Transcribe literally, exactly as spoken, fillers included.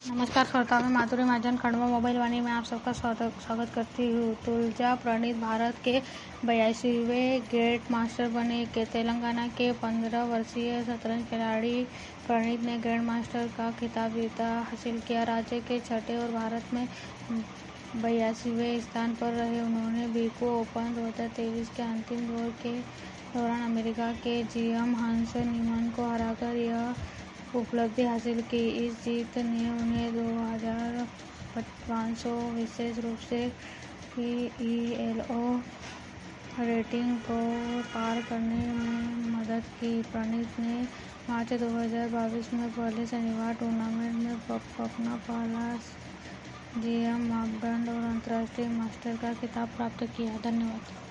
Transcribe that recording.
नमस्कार श्रोताओं, मैं माधुरी महाजन खंडवा मोबाइल वाणी में आप सबका स्वागत स्वागत करती हूँ। तुलजा प्रणीत भारत के बयासीवें ग्रैंड मास्टर बने। के तेलंगाना के पंद्रह वर्षीय शतरंज खिलाड़ी प्रणीत ने ग्रैंड मास्टर का खिताब जीता हासिल किया। राज्य के छठे और भारत में बयासीवें स्थान पर रहे। उन्होंने बीको ओपन दो हज़ार तेईस के अंतिम दौर के दौरान अमेरिका के जीएम हंस नीमन को हराकर यह उपलब्धि हासिल की। इस जीत ने उन्हें दो हज़ार पाँच सौ विशेष रूप से ईएलओ रेटिंग को पार करने में मदद की। प्रणीत ने मार्च दो हज़ार बाईस में पहले शनिवार टूर्नामेंट में अपना पहला जीएम मापदंड और अंतर्राष्ट्रीय मास्टर का खिताब प्राप्त किया। धन्यवाद।